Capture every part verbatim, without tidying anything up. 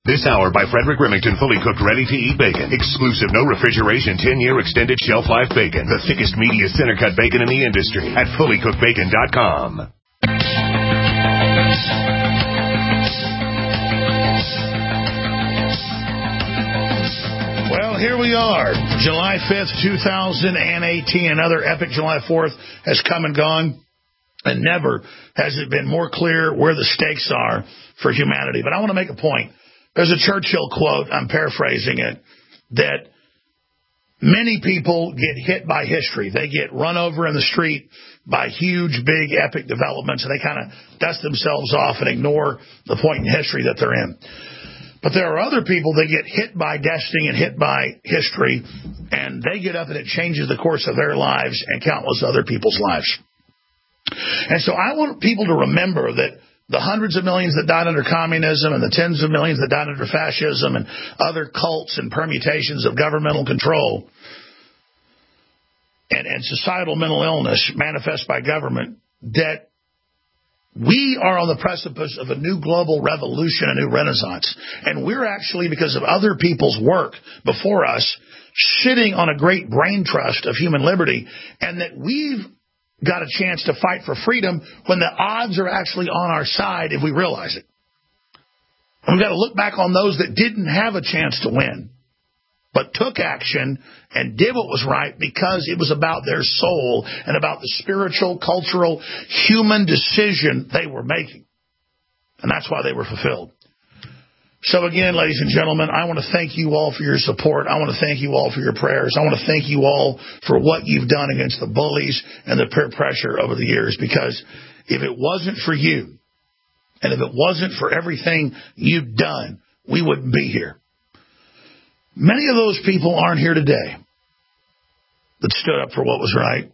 This hour by Frederick Remington, fully cooked, ready-to-eat bacon. Exclusive, no refrigeration, ten-year extended shelf life bacon. The thickest, meatiest center-cut bacon in the industry at fully cooked bacon dot com. Well, here we are, July fifth, two thousand eighteen. Another epic July fourth has come and gone, and never has it been more clear where the stakes are for humanity. But I want to make a point. There's a Churchill quote, I'm paraphrasing it, that many people get hit by history. They get run over in the street by huge, big, epic developments, and they kind of dust themselves off and ignore the point in history that they're in. But there are other people that get hit by destiny and hit by history, and they get up and it changes the course of their lives and countless other people's lives. And so I want people to remember that the hundreds of millions that died under communism and the tens of millions that died under fascism and other cults and permutations of governmental control and, and societal mental illness manifest by government, that we are on the precipice of a new global revolution, a new renaissance. And we're actually, because of other people's work before us, sitting on a great brain trust of human liberty, and that we've got a chance to fight for freedom when the odds are actually on our side if we realize it. And we've got to look back on those that didn't have a chance to win, but took action and did what was right because it was about their soul and about the spiritual, cultural, human decision they were making. And that's why they were fulfilled. So again, ladies and gentlemen, I want to thank you all for your support. I want to thank you all for your prayers. I want to thank you all for what you've done against the bullies and the peer pressure over the years, because if it wasn't for you and if it wasn't for everything you've done, we wouldn't be here. Many of those people aren't here today that stood up for what was right.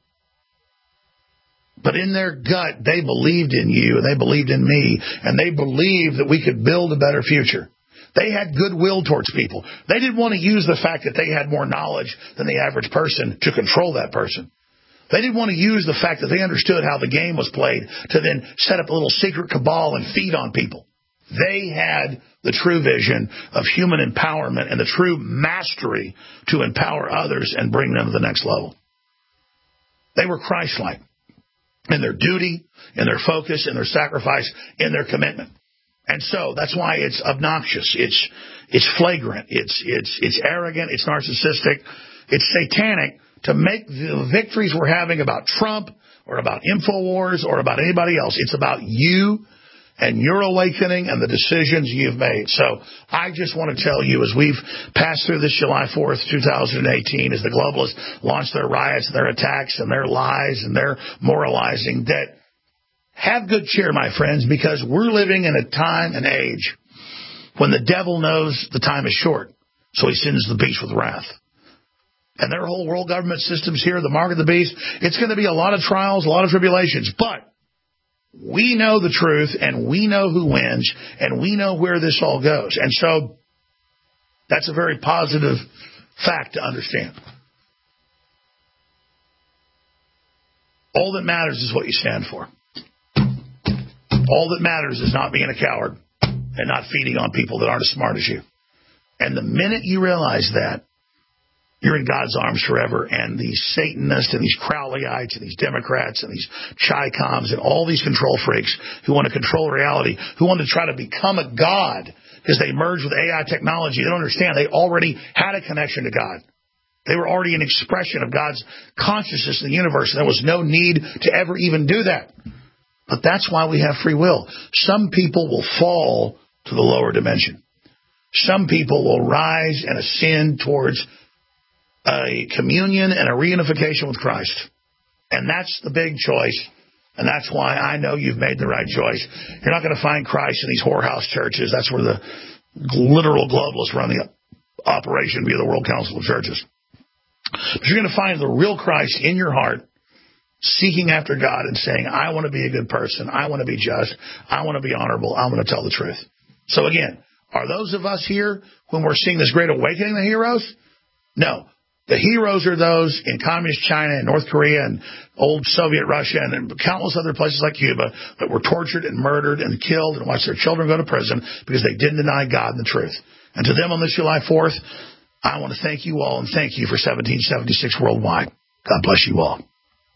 But in their gut, they believed in you and they believed in me, and they believed that we could build a better future. They had goodwill towards people. They didn't want to use the fact that they had more knowledge than the average person to control that person. They didn't want to use the fact that they understood how the game was played to then set up a little secret cabal and feed on people. They had the true vision of human empowerment and the true mastery to empower others and bring them to the next level. They were Christ-like in their duty, in their focus, in their sacrifice, in their commitment. And so that's why it's obnoxious. It's it's flagrant. It's it's it's arrogant. It's narcissistic. It's satanic to make the victories we're having about Trump or about InfoWars or about anybody else. It's about you and your awakening and the decisions you've made. So I just want to tell you, as we've passed through this July fourth, two thousand eighteen, as the globalists launch their riots, their attacks, and their lies and their moralizing, that have good cheer, my friends, because we're living in a time and age when the devil knows the time is short, so he sends the beast with wrath. And their whole world government system's here, the mark of the beast. It's going to be a lot of trials, a lot of tribulations, but we know the truth, and we know who wins, and we know where this all goes. And so that's a very positive fact to understand. All that matters is what you stand for. All that matters is not being a coward and not feeding on people that aren't as smart as you. And the minute you realize that, you're in God's arms forever, and these Satanists and these Crowleyites and these Democrats and these Chi-Coms and all these control freaks who want to control reality, who want to try to become a god because they merged with A I technology, they don't understand. They already had a connection to God. They were already an expression of God's consciousness in the universe, and there was no need to ever even do that. But that's why we have free will. Some people will fall to the lower dimension. Some people will rise and ascend towards a communion and a reunification with Christ. And that's the big choice. And that's why I know you've made the right choice. You're not going to find Christ in these whorehouse churches. That's where the literal globalists run the operation via the World Council of Churches. But you're going to find the real Christ in your heart, seeking after God and saying, I want to be a good person. I want to be just. I want to be honorable. I want to tell the truth. So again, are those of us here when we're seeing this great awakening of the heroes? No. The heroes are those in communist China and North Korea and old Soviet Russia and countless other places like Cuba that were tortured and murdered and killed and watched their children go to prison because they didn't deny God and the truth. And to them on this July fourth, I want to thank you all and thank you for seventeen seventy-six worldwide. God bless you all.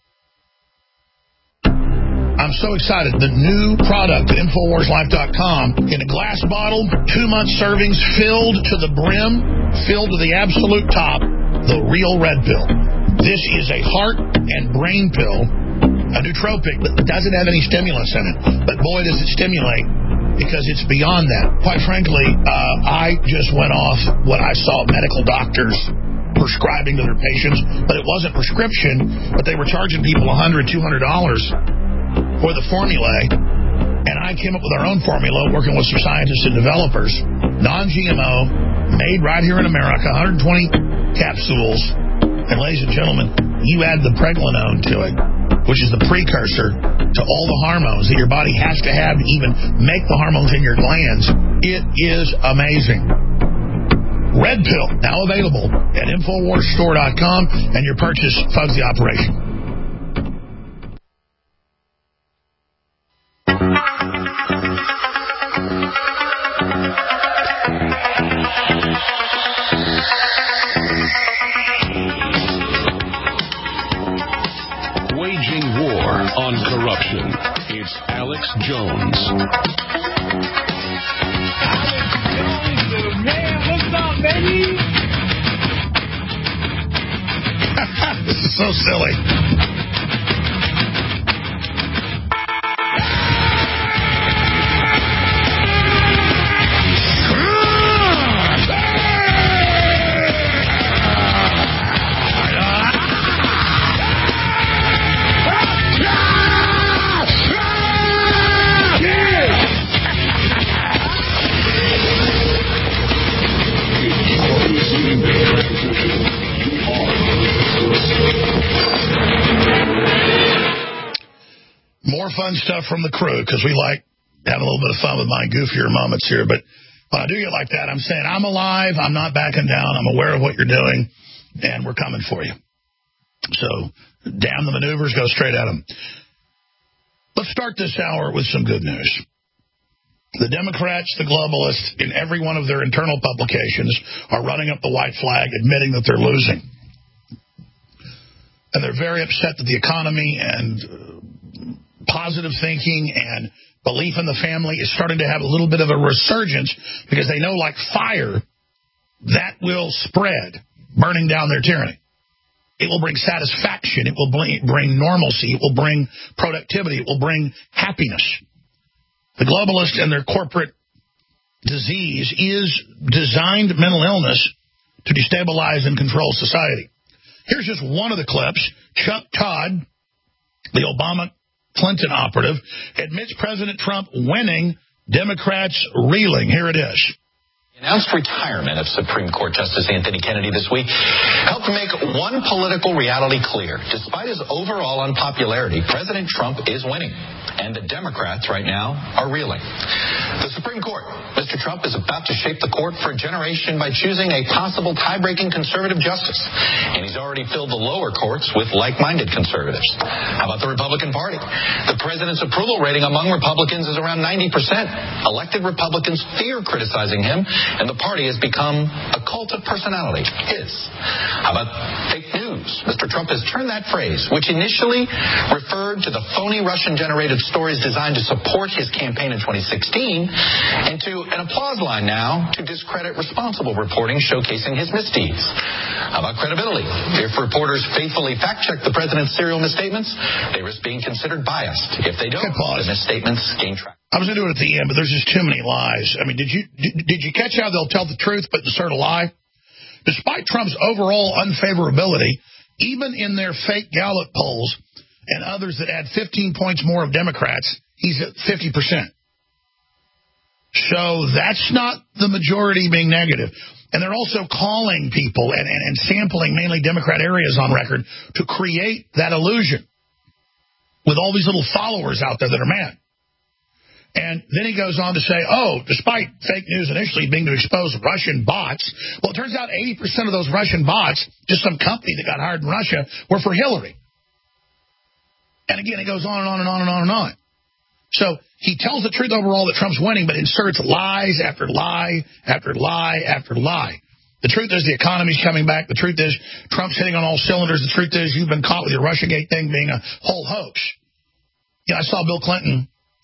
I'm so excited. The new product at Infowars Life dot com in a glass bottle, two month servings filled to the brim, filled to the absolute top, the real red pill. This is a heart and brain pill, a nootropic that doesn't have any stimulants in it. But boy, does it stimulate, because it's beyond that. Quite frankly, uh, I just went off what I saw medical doctors prescribing to their patients, but it wasn't prescription, but they were charging people one hundred dollars, two hundred dollars for the formulae, and I came up with our own formula, working with some scientists and developers, non G M O, made right here in America, one hundred twenty capsules, and ladies and gentlemen, you add the pregnenolone to it, which is the precursor to all the hormones that your body has to have to even make the hormones in your glands. It is amazing. Red Pill, now available at Infowars Store dot com, and your purchase funds the operation. Waging war on corruption. It's Alex Jones. Man, what's up, baby? This is so silly. More fun stuff from the crew, because we like having a little bit of fun with my goofier moments here. But when I do get like that, I'm saying I'm alive, I'm not backing down, I'm aware of what you're doing, and we're coming for you. So, damn the maneuvers, go straight at them. Let's start this hour with some good news. The Democrats, the globalists, in every one of their internal publications are running up the white flag, admitting that they're losing. And they're very upset that the economy and uh, positive thinking and belief in the family is starting to have a little bit of a resurgence, because they know, like fire, that will spread, burning down their tyranny. It will bring satisfaction. It will bring normalcy. It will bring productivity. It will bring happiness. The globalists and their corporate disease is designed mental illness to destabilize and control society. Here's just one of the clips. Chuck Todd, the Obama-Clinton operative, admits President Trump winning, Democrats reeling. Here it is. Announced retirement of Supreme Court Justice Anthony Kennedy this week helped make one political reality clear. Despite his overall unpopularity, President Trump is winning, and the Democrats right now are reeling. The Supreme Court, Mister Trump is about to shape the court for a generation by choosing a possible tie-breaking conservative justice, and he's already filled the lower courts with like-minded conservatives. How about the Republican Party? The president's approval rating among Republicans is around ninety percent. Elected Republicans fear criticizing him, and the party has become a cult of personality, his. How about fake news? Mister Trump has turned that phrase, which initially referred to the phony Russian-generated stories designed to support his campaign in twenty sixteen, into an applause line now to discredit responsible reporting showcasing his misdeeds. How about credibility? If reporters faithfully fact-check the president's serial misstatements, they risk being considered biased. If they don't, the misstatements gain traction. I was going to do it at the end, but there's just too many lies. I mean, did you did, did you catch how they'll tell the truth but insert a lie? Despite Trump's overall unfavorability, even in their fake Gallup polls and others that add fifteen points more of Democrats, he's at fifty percent. So that's not the majority being negative. And they're also calling people and, and, and sampling mainly Democrat areas on record to create that illusion with all these little followers out there that are mad. And then he goes on to say, oh, despite fake news initially being to expose Russian bots, well, it turns out eighty percent of those Russian bots, just some company that got hired in Russia, were for Hillary. And again, it goes on and on and on and on and on. So he tells the truth overall that Trump's winning, but inserts lies after lie after lie after lie. The truth is the economy's coming back. The truth is Trump's hitting on all cylinders. The truth is you've been caught with your Russiagate thing being a whole hoax. You know, I saw Bill Clinton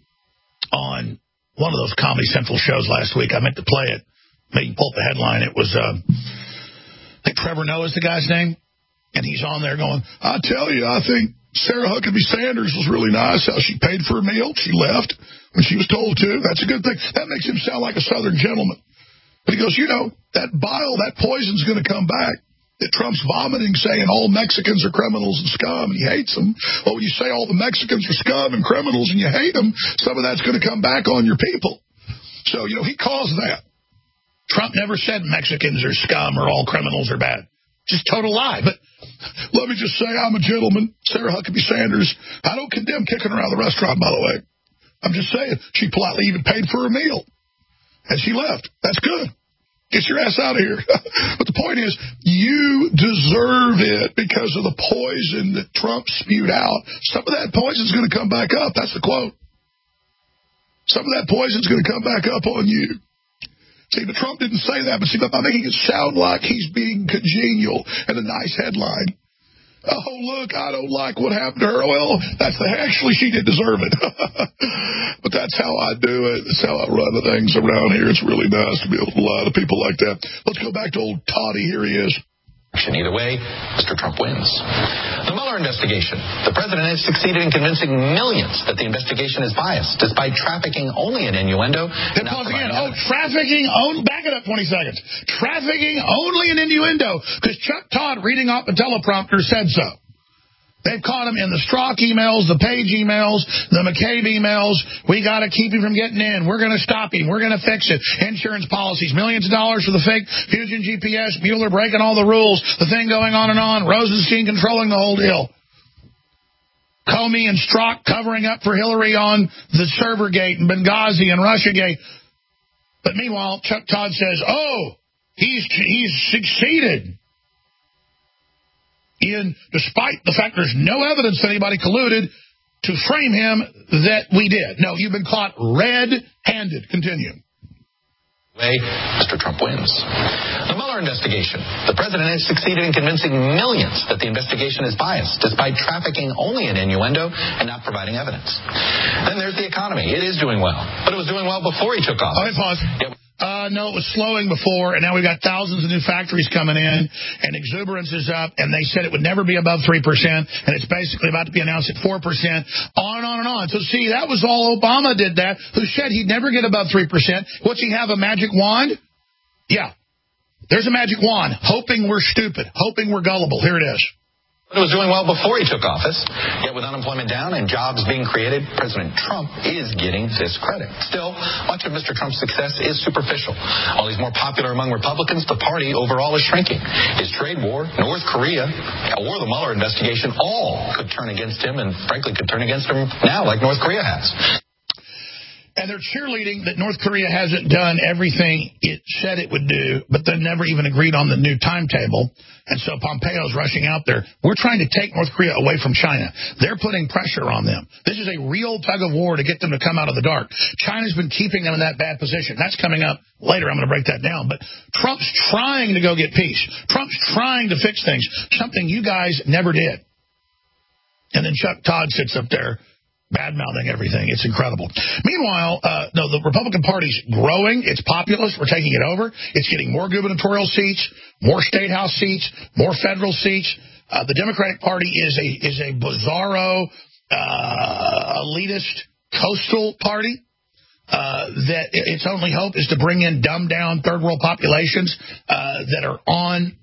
on one of those Comedy Central shows last week. I meant to play it. Maybe pull up the headline. It was, uh, I think Trevor Noah's the guy's name. And he's on there going, I tell you, I think Sarah Huckabee Sanders was really nice. How she paid for a meal. She left when she was told to. That's a good thing. That makes him sound like a Southern gentleman. But he goes, you know, that bile, that poison's going to come back. That Trump's vomiting, saying all Mexicans are criminals and scum, and he hates them. Well, when you say all the Mexicans are scum and criminals and you hate them, some of that's going to come back on your people. So, you know, he caused that. Trump never said Mexicans are scum or all criminals are bad. Just total lie. But let me just say I'm a gentleman, Sarah Huckabee Sanders. I don't condemn kicking her out of the restaurant, by the way. I'm just saying she politely even paid for a meal. And she left. That's good. Get your ass out of here. But the point is, you deserve it because of the poison that Trump spewed out. Some of that poison is going to come back up. That's the quote. Some of that poison is going to come back up on you. See, but Trump didn't say that. But see, by making it sound like he's being congenial and a nice headline. Oh, look, I don't like what happened to her. Well, that's the, actually, she did deserve it. But that's how I do it. That's how I run the things around here. It's really nice to be able to lie to people like that. Let's go back to old Toddy. Here he is. Either way, Mister Trump wins. The Mueller investigation. The president has succeeded in convincing millions that the investigation is biased, despite trafficking only in innuendo. Then pause again. Oh, trafficking only. Back it up twenty seconds. Trafficking only in innuendo, because Chuck Todd, reading off the teleprompter, said so. They've caught him in the Strzok emails, the Page emails, the McCabe emails. We got to keep him from getting in. We're going to stop him. We're going to fix it. Insurance policies, millions of dollars for the fake Fusion G P S, Mueller breaking all the rules, the thing going on and on, Rosenstein controlling the whole deal. Comey and Strzok covering up for Hillary on the Servergate and Benghazi and Russiagate. But meanwhile, Chuck Todd says, oh, he's he's succeeded. In, despite the fact there's no evidence that anybody colluded to frame him, that we did. No, you've been caught red-handed. Continue. Way, Mister Trump wins. The Mueller investigation. The president has succeeded in convincing millions that the investigation is biased, despite trafficking only in innuendo and not providing evidence. Then there's the economy. It is doing well, but it was doing well before he took office. All right, pause. It Uh, no, it was slowing before, and now we've got thousands of new factories coming in, and exuberance is up, and they said it would never be above three percent, and it's basically about to be announced at four percent, on and on and on. So, see, that was all Obama did that, who said he'd never get above three percent. What's he have, a magic wand? Yeah. There's a magic wand, hoping we're stupid, hoping we're gullible. Here it is. It was doing well before he took office, yet with unemployment down and jobs being created, President Trump is getting this credit. Still, much of Mister Trump's success is superficial. While he's more popular among Republicans, the party overall is shrinking. His trade war, North Korea, or the Mueller investigation all could turn against him, and frankly could turn against him now like North Korea has. And they're cheerleading that North Korea hasn't done everything it said it would do, but they never even agreed on the new timetable. And so Pompeo's rushing out there. We're trying to take North Korea away from China. They're putting pressure on them. This is a real tug of war to get them to come out of the dark. China's been keeping them in that bad position. That's coming up later. I'm going to break that down. But Trump's trying to go get peace. Trump's trying to fix things, something you guys never did. And then Chuck Todd sits up there bad-mouthing everything. It's incredible. Meanwhile, uh, no, the Republican Party's growing. It's populist. We're taking it over. It's getting more gubernatorial seats, more state house seats, more federal seats. Uh, the Democratic Party is a is a bizarro, uh, elitist, coastal party uh, that its only hope is to bring in dumbed-down third-world populations uh, that are on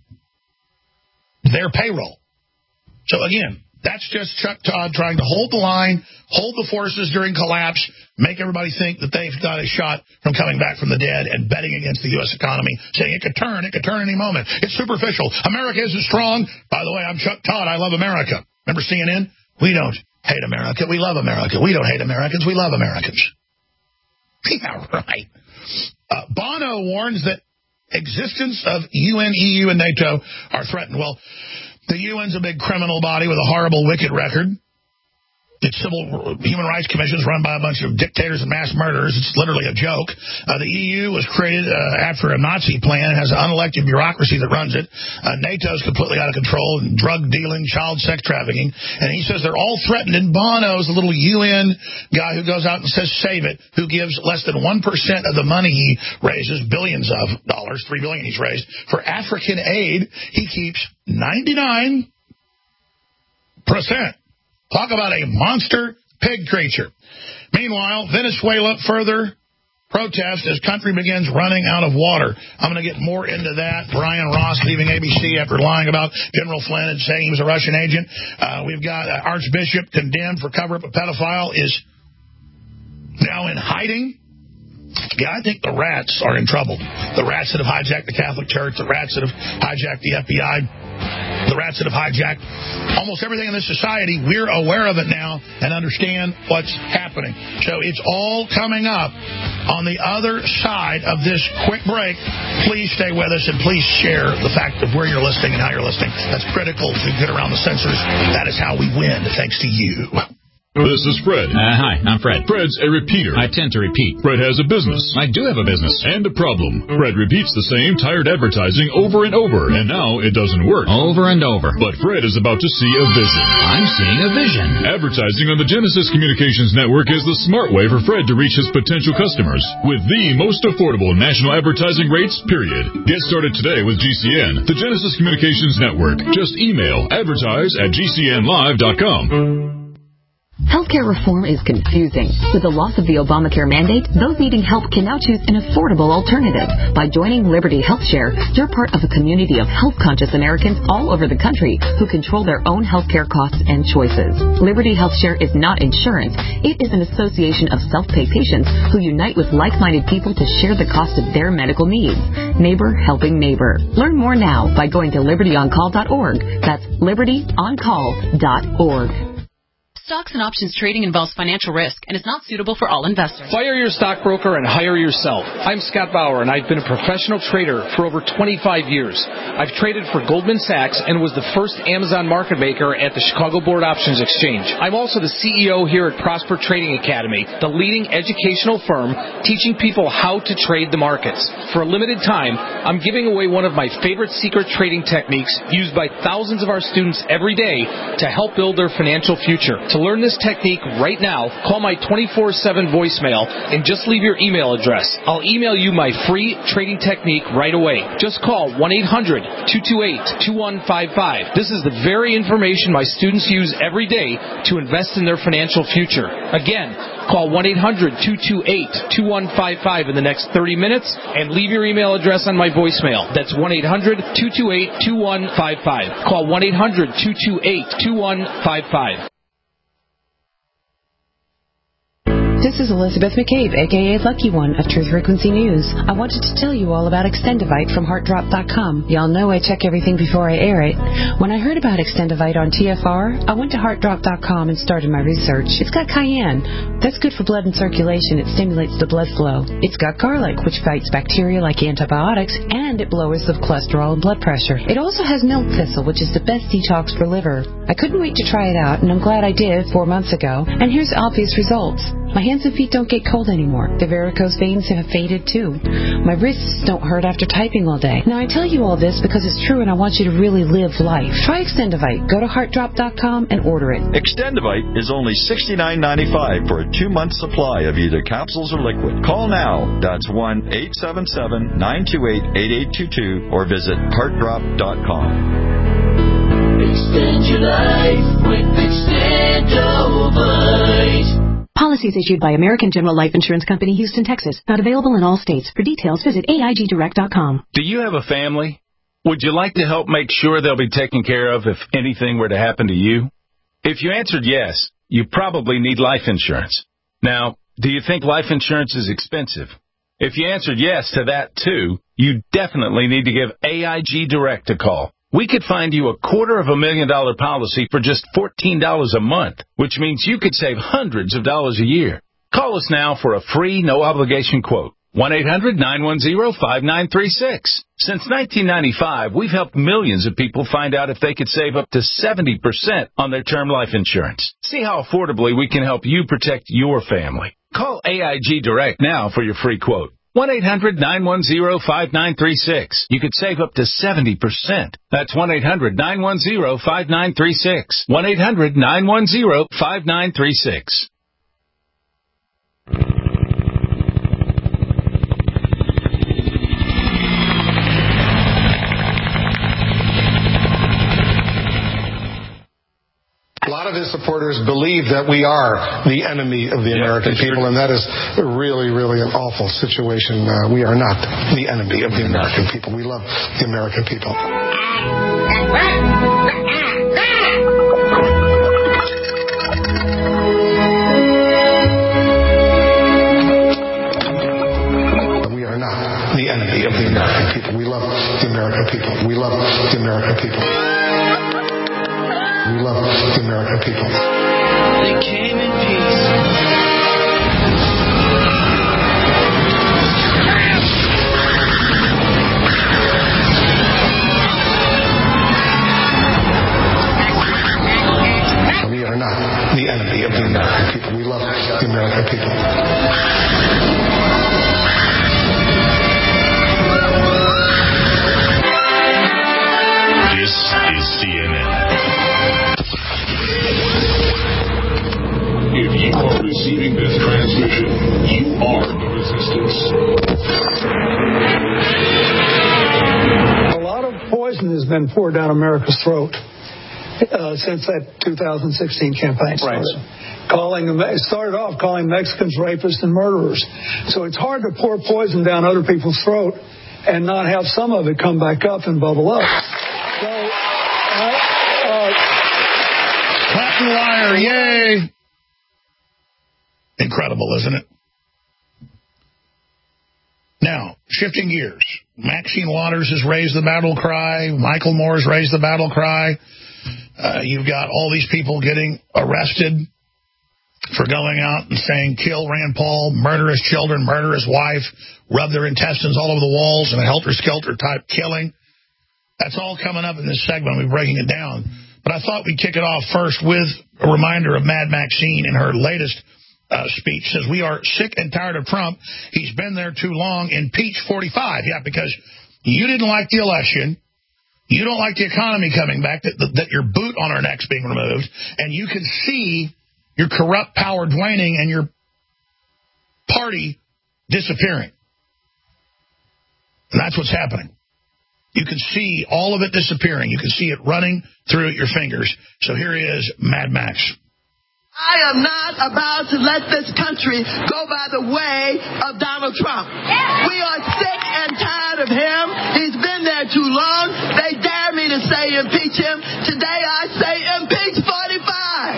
their payroll. So, again, that's just Chuck Todd trying to hold the line, hold the forces during collapse, make everybody think that they've got a shot from coming back from the dead and betting against the U S economy, saying it could turn, it could turn any moment. It's superficial. America isn't strong. By the way, I'm Chuck Todd. I love America. Remember C N N? We don't hate America. We love America. We don't hate Americans. We love Americans. Yeah, right. Uh, Bono warns that existence of U N, E U, and NATO are threatened. Well, the U N's a big criminal body with a horrible, wicked record. Its civil human rights commission is run by a bunch of dictators and mass murderers. It's literally a joke. Uh, the E U was created uh, after a Nazi plan. It has an unelected bureaucracy that runs it. Uh, NATO is completely out of control, and drug dealing, child sex trafficking. And he says they're all threatened. And Bono's the little U N guy who goes out and says save it, who gives less than one percent of the money he raises, billions of dollars, three billion dollars he's raised, for African aid. He keeps ninety-nine percent. Talk about a monster pig creature. Meanwhile, Venezuela further protests as country begins running out of water. I'm going to get more into that. Brian Ross leaving A B C after lying about General Flynn and saying he was a Russian agent. Uh, we've got uh, Archbishop condemned for cover-up. A pedophile is now in hiding. Yeah, I think the rats are in trouble. The rats that have hijacked the Catholic Church, the rats that have hijacked the F B I, the rats that have hijacked almost everything in this society. We're aware of it now and understand what's happening. So it's all coming up on the other side of this quick break. Please stay with us and please share the fact of where you're listening and how you're listening. That's critical to get around the censors. That is how we win, thanks to you. This is Fred. Uh, hi, I'm Fred. Fred's a repeater. I tend to repeat. Fred has a business. I do have a business. And a problem. Fred repeats the same tired advertising over and over, and now it doesn't work. Over and over. But Fred is about to see a vision. I'm seeing a vision. Advertising on the Genesis Communications Network is the smart way for Fred to reach his potential customers with the most affordable national advertising rates, period. Get started today with G C N, the Genesis Communications Network. Just email advertise at G C N live dot com. Healthcare reform is confusing. With the loss of the Obamacare mandate, those needing help can now choose an affordable alternative. By joining Liberty HealthShare, you're part of a community of health-conscious Americans all over the country who control their own healthcare costs and choices. Liberty HealthShare is not insurance. It is an association of self-pay patients who unite with like-minded people to share the cost of their medical needs. Neighbor helping neighbor. Learn more now by going to liberty on call dot org. That's liberty on call dot org. Stocks and options trading involves financial risk and is not suitable for all investors. Fire your stockbroker and hire yourself. I'm Scott Bauer, and I've been a professional trader for over twenty-five years. I've traded for Goldman Sachs and was the first Amazon market maker at the Chicago Board Options Exchange. I'm also the C E O here at Prosper Trading Academy, the leading educational firm teaching people how to trade the markets. For a limited time, I'm giving away one of my favorite secret trading techniques used by thousands of our students every day to help build their financial future. To learn this technique right now, call my twenty-four seven voicemail and just leave your email address. I'll email you my free trading technique right away. Just call one eight hundred two two eight two one five five. This is the very information my students use every day to invest in their financial future. Again, call one eight hundred two two eight two one five five in the next thirty minutes and leave your email address on my voicemail. That's one eight hundred two two eight two one five five. Call one eight hundred two two eight two one five five. This is Elizabeth McCabe, a k a. Lucky One of Truth Frequency News. I wanted to tell you all about Extendivite from heart drop dot com. Y'all know I check everything before I air it. When I heard about Extendivite on T F R, I went to heart drop dot com and started my research. It's got cayenne. That's good for blood and circulation. It stimulates the blood flow. It's got garlic, which fights bacteria like antibiotics, and it lowers the cholesterol and blood pressure. It also has milk thistle, which is the best detox for liver. I couldn't wait to try it out, and I'm glad I did four months ago. And here's obvious results. My hands and feet don't get cold anymore. The varicose veins have faded too. My wrists don't hurt after typing all day. Now I tell you all this because it's true and I want you to really live life. Try Extendivite. Go to heart drop dot com and order it. Extendivite is only sixty-nine ninety-five for a two-month supply of either capsules or liquid. Call now. That's one eight seven seven nine two eight eight eight two two or visit heart drop dot com. Extend your life with Extendivite. Policies issued by American General Life Insurance Company, Houston, Texas. Not available in all states. For details, visit A I G direct dot com. Do you have a family? Would you like to help make sure they'll be taken care of if anything were to happen to you? If you answered yes, you probably need life insurance. Now, do you think life insurance is expensive? If you answered yes to that, too, you definitely need to give A I G Direct a call. We could find you a quarter of a million dollar policy for just fourteen dollars a month, which means you could save hundreds of dollars a year. Call us now for a free, no-obligation quote. one eight hundred nine one zero five nine three six. Since nineteen ninety-five, we've helped millions of people find out if they could save up to seventy percent on their term life insurance. See how affordably we can help you protect your family. Call A I G Direct now for your free quote. one eight hundred nine one zero five nine three six. You could save up to seventy percent. That's one eight hundred nine one zero five nine three six. one eight hundred nine one zero five nine three six. A lot of his supporters believe that we are the enemy of the American people, and that is really, really an awful situation. Uh, we are not the enemy of the American people. We love the American people. We are not the enemy of the American people. We love the American people. We love the American people. We love the American people. They came in peace. We are not the enemy of the American people. We love the American people. This is C N N. If you are receiving this transmission, you are the resistance. A lot of poison has been poured down America's throat uh, since that two thousand sixteen campaign started. Right. Calling them, it started off calling Mexicans rapists and murderers. So it's hard to pour poison down other people's throat and not have some of it come back up and bubble up. So, uh, uh, Clapton liar, yay! Incredible, isn't it? Now, shifting gears. Maxine Waters has raised the battle cry. Michael Moore has raised the battle cry. Uh, you've got all these people getting arrested for going out and saying, kill Rand Paul, murder his children, murder his wife, rub their intestines all over the walls in a helter-skelter type killing. That's all coming up in this segment. We're breaking it down. But I thought we'd kick it off first with a reminder of Mad Maxine in her latest Uh, speech. Says, we are sick and tired of Trump. He's been there too long. Impeach forty-five. Yeah, because you didn't like the election. You don't like the economy coming back, that, that, that your boot on our necks being removed, and you can see your corrupt power waning and your party disappearing. And that's what's happening. You can see all of it disappearing. You can see it running through your fingers. So here is Mad Max. I am not about to let this country go by the way of Donald Trump. We are sick and tired of him. He's been there too long. They dare me to say impeach him. Today I say impeach forty-five.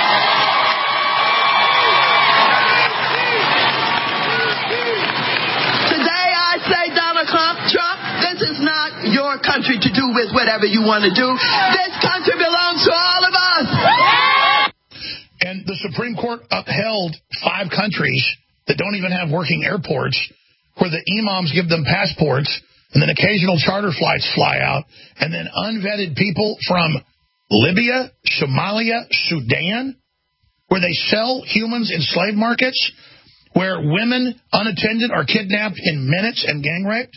Today I say Donald Trump, Trump, this is not your country to do with whatever you want to do. This country belongs to all of us. And the Supreme Court upheld five countries that don't even have working airports, where the imams give them passports, and then occasional charter flights fly out, and then unvetted people from Libya, Somalia, Sudan, where they sell humans in slave markets, where women unattended are kidnapped in minutes and gang raped.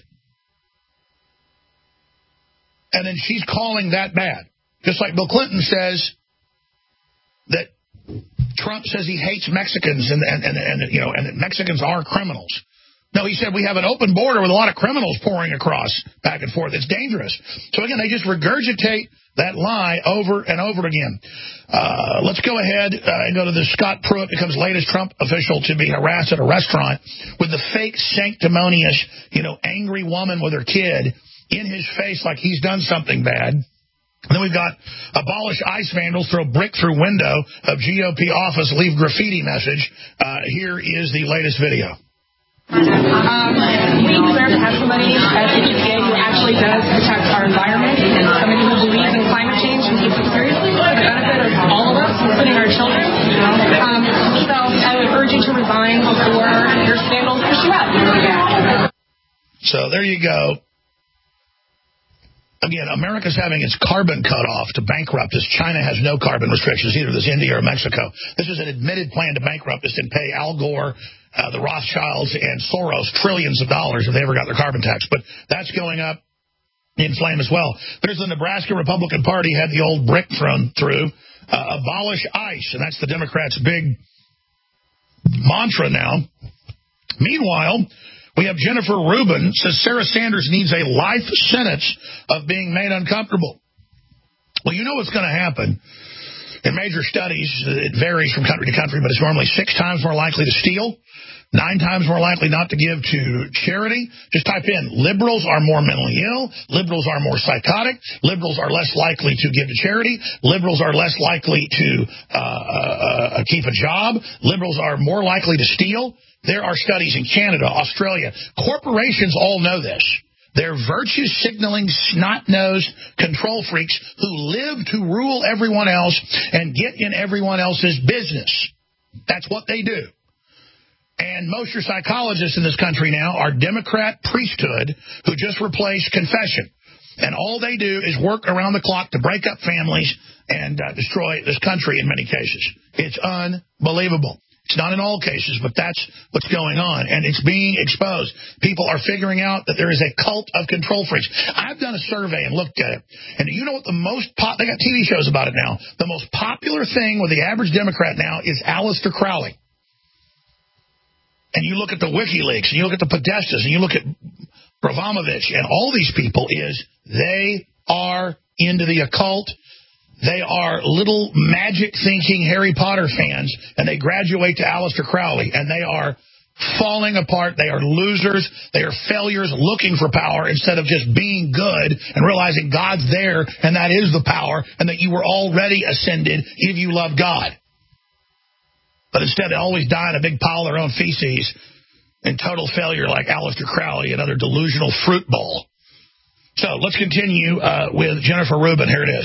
And then she's calling that bad. Just like Bill Clinton says that Trump says he hates Mexicans and, and, and, and you know, and that Mexicans are criminals. No, he said we have an open border with a lot of criminals pouring across back and forth. It's dangerous. So, again, they just regurgitate that lie over and over again. Uh, let's go ahead uh, and go to the Scott Pruitt becomes latest Trump official to be harassed at a restaurant with the fake sanctimonious, you know, angry woman with her kid in his face like he's done something bad. And then we've got abolish ICE vandals, throw brick through window of G O P office, leave graffiti message. Uh, here is the latest video. Um, we deserve to have somebody at the E P A who actually does protect our environment, and somebody who believes in climate change and takes it seriously for the benefit of all of us, including our children. Um, so I would urge you to resign So there you go. Again, America's having its carbon cut off to bankrupt us. China has no carbon restrictions, either this India or Mexico. This is an admitted plan to bankrupt us and pay Al Gore, uh, the Rothschilds, and Soros trillions of dollars if they ever got their carbon tax. But that's going up in flame as well. There's the Nebraska Republican Party had the old brick thrown through. Uh, abolish ICE, and that's the Democrats' big mantra now. Meanwhile, we have Jennifer Rubin says Sarah Sanders needs a life sentence of being made uncomfortable. Well, you know what's going to happen. In major studies, it varies from country to country, but it's normally six times more likely to steal, nine times more likely not to give to charity. Just type in, liberals are more mentally ill, liberals are more psychotic, liberals are less likely to give to charity, liberals are less likely to uh, uh, keep a job, liberals are more likely to steal. There are studies in Canada, Australia. Corporations all know this. They're virtue-signaling, snot-nosed control freaks who live to rule everyone else and get in everyone else's business. That's what they do. And most of your psychologists in this country now are Democrat priesthood who just replaced confession. And all they do is work around the clock to break up families and uh, destroy this country in many cases. It's unbelievable. It's not in all cases, but that's what's going on, and it's being exposed. People are figuring out that there is a cult of control freaks. I've done a survey and looked at it, and you know what the most pop- they got T V shows about it now. The most popular thing with the average Democrat now is Aleister Crowley. And you look at the WikiLeaks, and you look at the Podestas, and you look at Abramovich, and all these people is they are into the occult. They are little magic-thinking Harry Potter fans, and they graduate to Aleister Crowley, and they are falling apart. They are losers. They are failures looking for power instead of just being good and realizing God's there, and that is the power, and that you were already ascended if you love God. But instead, they always die in a big pile of their own feces in total failure like Aleister Crowley, another delusional fruit bowl. So let's continue uh, with Jennifer Rubin. Here it is.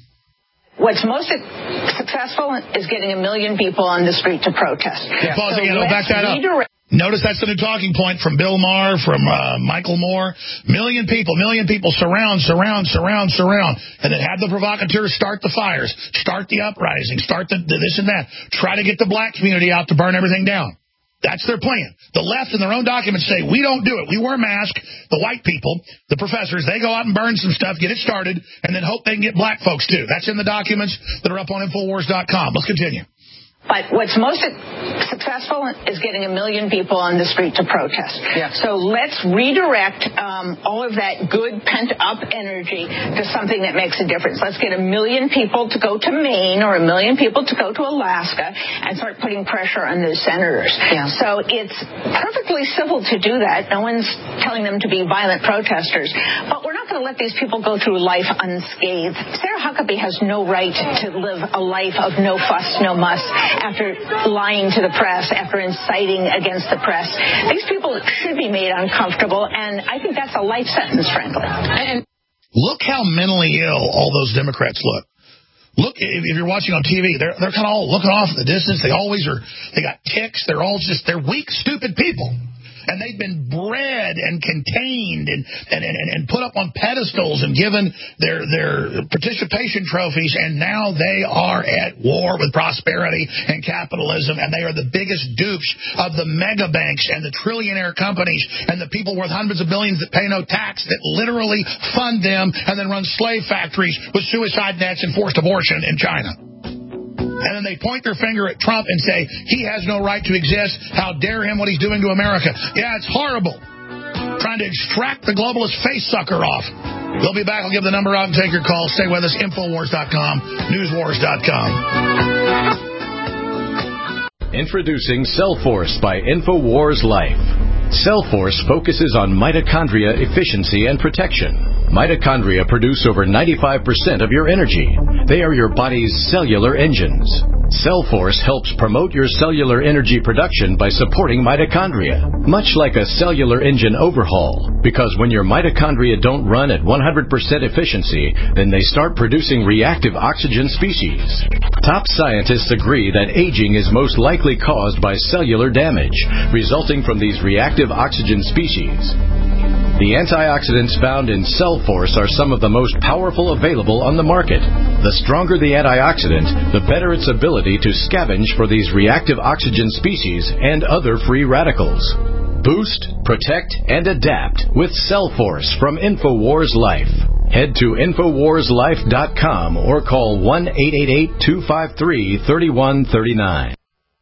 What's most successful is getting a million people on the street to protest. Yeah. Pause so again. I'll back that up. Notice that's the new talking point from Bill Maher, from uh, Michael Moore. Million people, million people surround, surround, surround, surround. And then have the provocateurs start the fires, start the uprising, start the, the this and that. Try to get the black community out to burn everything down. That's their plan. The left in their own documents say, we don't do it. We wear masks. The white people, the professors, they go out and burn some stuff, get it started, and then hope they can get black folks, too. That's in the documents that are up on Infowars dot com. Let's continue. But what's most successful is getting a million people on the street to protest. Yeah. So let's redirect um, all of that good pent-up energy to something that makes a difference. Let's get a million people to go to Maine or a million people to go to Alaska and start putting pressure on those senators. Yeah. So it's perfectly civil to do that. No one's telling them to be violent protesters. But we're not going to let these people go through life unscathed. Sarah Huckabee has no right to live a life of no fuss, no muss, after lying to the press, after inciting against the press. These people should be made uncomfortable, and I think that's a life sentence, frankly. And look how mentally ill all those Democrats look. Look, if you're watching on T V, they're they're kind of all looking off in the distance. They always are. They got tics. They're all just they're weak, stupid people. And they've been bred and contained and, and, and, and put up on pedestals and given their, their participation trophies, and now they are at war with prosperity and capitalism, and they are the biggest dupes of the mega banks and the trillionaire companies and the people worth hundreds of billions that pay no tax that literally fund them and then run slave factories with suicide nets and forced abortion in China. And then they point their finger at Trump and say, he has no right to exist. How dare him what he's doing to America. Yeah, it's horrible. Trying to extract the globalist face sucker off. We'll be back. I'll give the number out and take your call. Stay with us. Infowars dot com, Newswars dot com. Introducing Cellforce by Infowars Life. Cellforce focuses on mitochondria efficiency and protection. Mitochondria produce over ninety-five percent of your energy. They are your body's cellular engines. Cellforce helps promote your cellular energy production by supporting mitochondria, much like a cellular engine overhaul, because when your mitochondria don't run at one hundred percent efficiency, then they start producing reactive oxygen species. Top scientists agree that aging is most likely caused by cellular damage, resulting from these reactive oxygen species. The antioxidants found in Cellforce are some of the most powerful available on the market. The stronger the antioxidant, the better its ability to scavenge for these reactive oxygen species and other free radicals. Boost, protect, and adapt with Cellforce from InfoWars Life. Head to Infowars Life dot com or call one eight eight eight, two five three, three one three nine.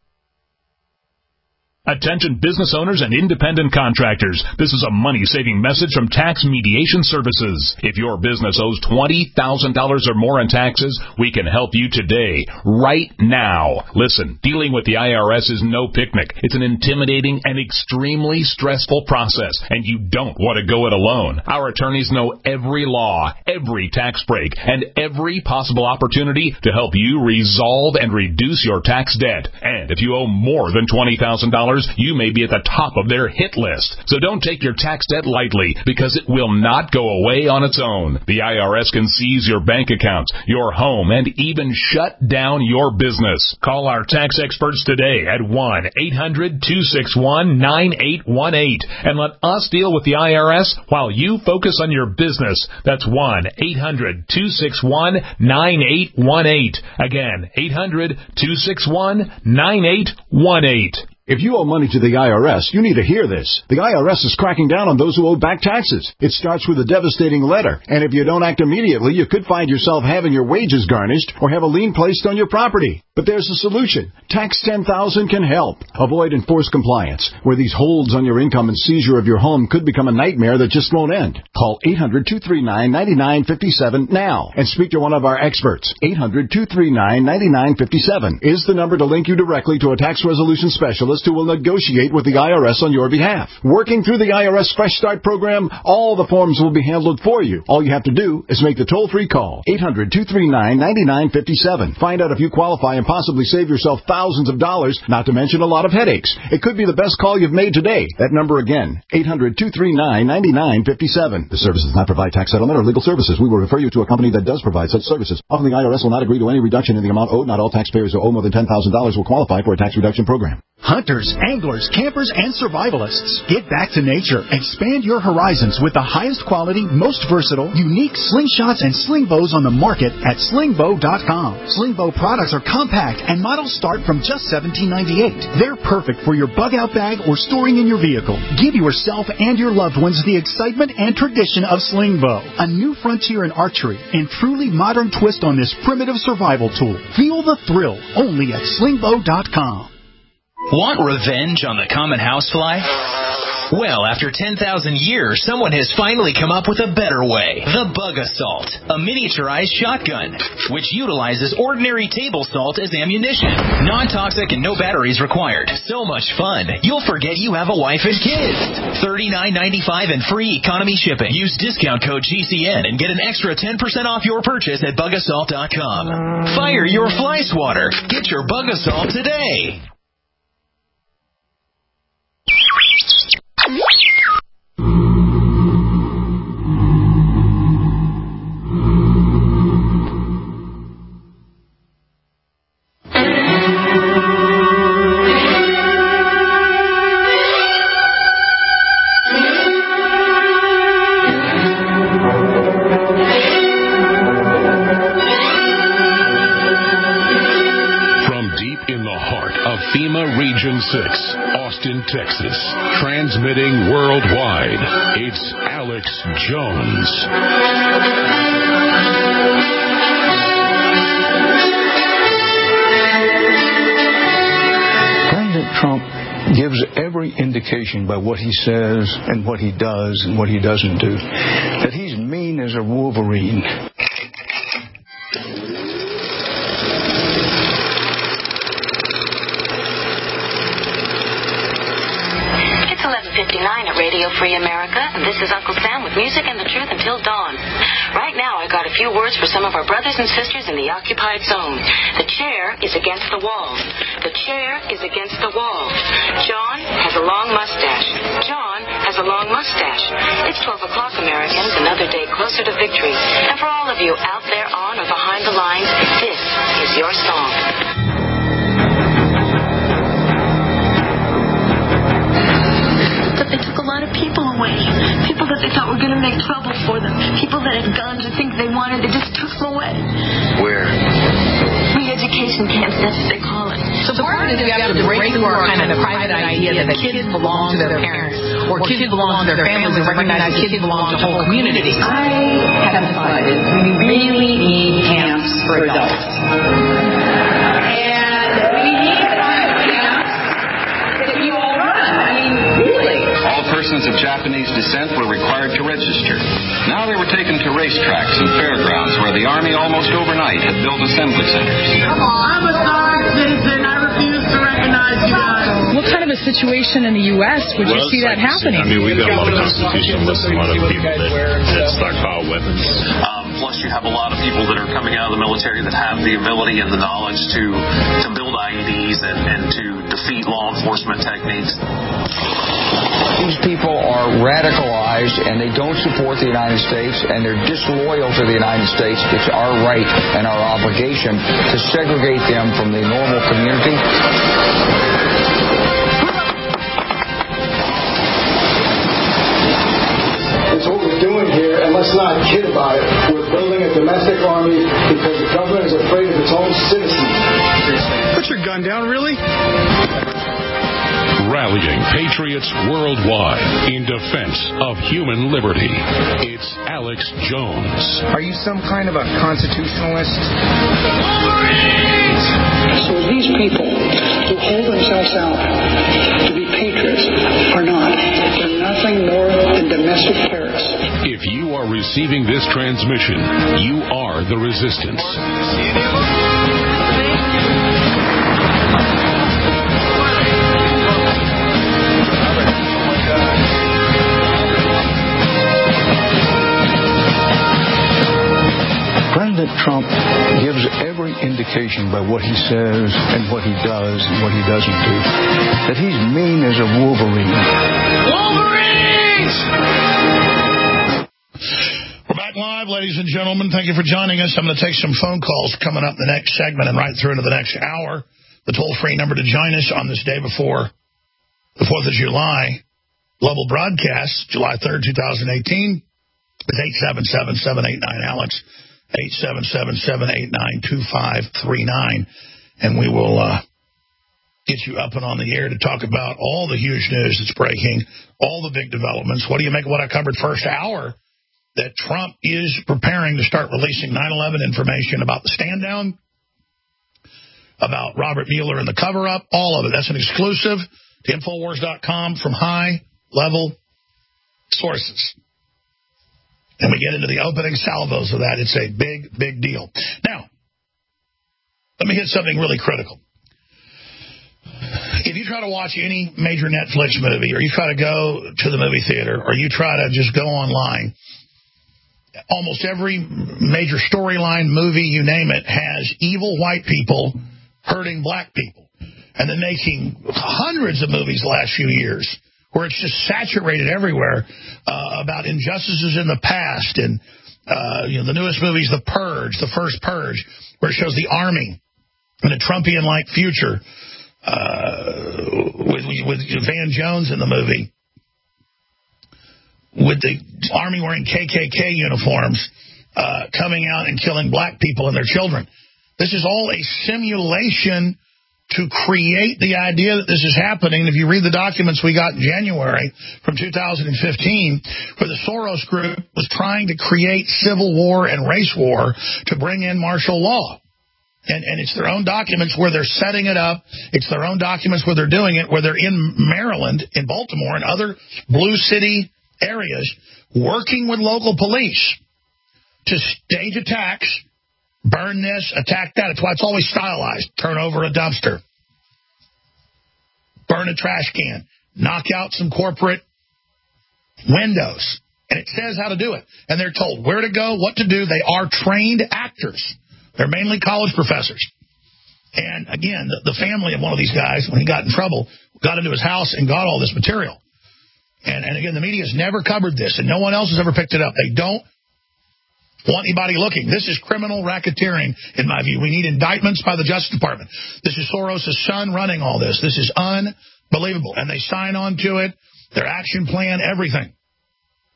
Attention business owners and independent contractors. This is a money-saving message from Tax Mediation Services. If your business owes twenty thousand dollars or more in taxes, we can help you today, right now. Listen, dealing with the I R S is no picnic. It's an intimidating and extremely stressful process, and you don't want to go it alone. Our attorneys know every law, every tax break, and every possible opportunity to help you resolve and reduce your tax debt. And if you owe more than twenty thousand dollars, you may be at the top of their hit list. So don't take your tax debt lightly, because it will not go away on its own. The I R S can seize your bank accounts, your home, and even shut down your business. Call our tax experts today at one eight hundred, two six one, nine eight one eight and let us deal with the I R S while you focus on your business. That's one eight hundred, two six one, nine eight one eight. Again, eight hundred, two six one, nine eight one eight. If you owe money to the I R S, you need to hear this. The I R S is cracking down on those who owe back taxes. It starts with a devastating letter, and if you don't act immediately, you could find yourself having your wages garnished or have a lien placed on your property. But there's a solution. Tax ten thousand can help. Avoid enforced compliance, where these holds on your income and seizure of your home could become a nightmare that just won't end. Call eight hundred, two three nine, nine nine five seven now and speak to one of our experts. eight hundred, two three nine, nine nine five seven is the number to link you directly to a tax resolution specialist who will negotiate with the I R S on your behalf. Working through the I R S Fresh Start program, all the forms will be handled for you. All you have to do is make the toll-free call. eight hundred, two three nine, nine nine five seven. Find out if you qualify and possibly save yourself thousands of dollars, not to mention a lot of headaches. It could be the best call you've made today. That number again, eight hundred, two three nine, nine nine five seven. The service does not provide tax settlement or legal services. We will refer you to a company that does provide such services. Often the I R S will not agree to any reduction in the amount owed. Not all taxpayers who owe more than ten thousand dollars will qualify for a tax reduction program. Hunters, anglers, campers, and survivalists, get back to nature. Expand your horizons with the highest quality, most versatile, unique slingshots and sling bows on the market at sling bow dot com. Sling bow products are compact and models start from just seventeen ninety-eight. They're perfect for your bug out bag or storing in your vehicle. Give yourself and your loved ones the excitement and tradition of sling bow, a new frontier in archery and truly modern twist on this primitive survival tool. Feel the thrill only at sling bow dot com. Want revenge on the common housefly? Well, after ten thousand years, someone has finally come up with a better way. The Bug Assault, a miniaturized shotgun, which utilizes ordinary table salt as ammunition. Non-toxic and no batteries required. So much fun, you'll forget you have a wife and kids. thirty-nine ninety-five and free economy shipping. Use discount code G C N and get an extra ten percent off your purchase at bug assault dot com. Fire your fly swatter. Get your Bug Assault today. six, Austin, Texas. Transmitting worldwide, it's Alex Jones. President Trump gives every indication by what he says and what he does and what he doesn't do that he's mean as a wolverine. fifty-nine at Radio Free America, and this is Uncle Sam with music and the truth until dawn. Right now, I got a few words for some of our brothers and sisters in the occupied zone. The chair is against the wall. The chair is against the wall. John has a long mustache. John has a long mustache. It's twelve o'clock, Americans, another day closer to victory. And for all of you out there on or behind the lines, this is your song. But they took a lot of people away. away. People that they thought were going to make trouble for them. People that had guns or things they wanted, they just took them away. Where? Re-education camps, that's what they call it. So part of it is we have to break through our kind of private idea that kids belong to their parents, or kids belong to their families, and recognize kids belong to whole communities. I have decided we really need camps for adults. And we need to find camps that you all run. I mean, really. All persons of Japanese descent were required to register. Now they were taken to racetracks and fairgrounds where the Army almost overnight had built assembly centers. Come on, I'm a sorry citizen. I refuse to recognize you guys. What kind of a situation in the U S would well, you see that like, happening? I mean, we've got a lot of constitutionalists and a lot of people that, that stockpile weapons. Um, plus, you have a lot of people that are coming out of the military that have the ability and the knowledge to, to build I E Ds and, and to defeat law enforcement techniques. These people are radicalized and they don't support the United States and they're disloyal to the United States. It's our right and our obligation to segregate them from the normal community. It's what we're doing here, and let's not kid about it. We're building a domestic army because the government is afraid of its own citizens. Put your gun down, really? Rallying patriots worldwide in defense of human liberty. It's Alex Jones. Are you some kind of a constitutionalist? So these people who hold themselves out to be patriots are not. They're nothing more than domestic terrorists. If you are receiving this transmission, you are the resistance. President Trump gives every indication by what he says and what he does and what he doesn't do that he's mean as a Wolverine. Wolverines! We're back live, ladies and gentlemen. Thank you for joining us. I'm going to take some phone calls coming up in the next segment and right through into the next hour. The toll-free number to join us on this day before the fourth of July global broadcast, July third, two thousand eighteen, is eight seven seven, seven eight nine, Alex. eight seven seven, seven eight nine, two five three nine. And we will uh, get you up and on the air to talk about all the huge news that's breaking, all the big developments. What do you make of what I covered first hour? That Trump is preparing to start releasing nine eleven information about the stand-down, about Robert Mueller and the cover-up, all of it. That's an exclusive to Infowars dot com from high-level sources. And we get into the opening salvos of that. It's a big, big deal. Now, let me hit something really critical. If you try to watch any major Netflix movie, or you try to go to the movie theater, or you try to just go online, almost every major storyline, movie, you name it, has evil white people hurting black people. And then making hundreds of movies the last few years where it's just saturated everywhere uh, about injustices in the past. And, uh, you know, the newest movie is The Purge, the first Purge, where it shows the Army in a Trumpian-like future uh, with, with Van Jones in the movie, with the Army wearing K K K uniforms, uh, coming out and killing black people and their children. This is all a simulation to create the idea that this is happening. If you read the documents we got in January from two thousand fifteen, where the Soros group was trying to create civil war and race war to bring in martial law. And, and it's their own documents where they're setting it up. It's their own documents where they're doing it, where they're in Maryland, in Baltimore, and other blue city areas, working with local police to stage attacks, burn this, attack that. It's why it's always stylized. Turn over a dumpster. Burn a trash can. Knock out some corporate windows. And it says how to do it. And they're told where to go, what to do. They are trained actors. They're mainly college professors. And, again, the, the family of one of these guys, when he got in trouble, got into his house and got all this material. And, and again, the media has never covered this, and no one else has ever picked it up. They don't want anybody looking. This is criminal racketeering, in my view. We need indictments by the Justice Department. This is Soros' son running all this. This is unbelievable. And they sign on to it, their action plan, everything.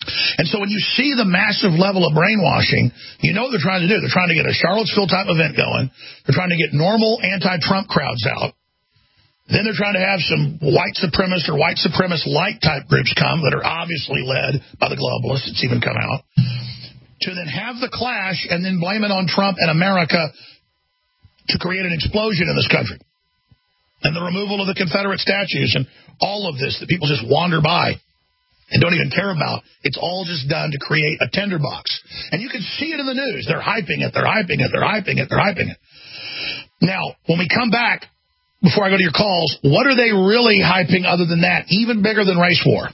And so when you see the massive level of brainwashing, you know what they're trying to do. They're trying to get a Charlottesville-type event going. They're trying to get normal anti-Trump crowds out. Then they're trying to have some white supremacist or white supremacist-like type groups come that are obviously led by the globalists. It's even come out. To then have the clash and then blame it on Trump and America to create an explosion in this country. And the removal of the Confederate statues and all of this that people just wander by and don't even care about. It's all just done to create a tinderbox. And you can see it in the news. They're hyping it, they're hyping it, they're hyping it, they're hyping it. Now, when we come back, before I go to your calls, what are they really hyping other than that? Even bigger than race war.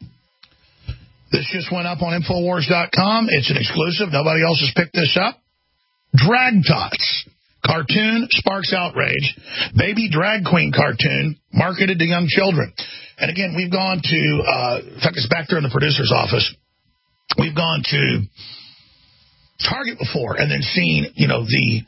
This just went up on Infowars dot com. It's an exclusive. Nobody else has picked this up. Drag Tots. Cartoon sparks outrage. Baby drag queen cartoon marketed to young children. And again, we've gone to, uh, in fact, it's back there in the producer's office. We've gone to Target before and then seen, you know, the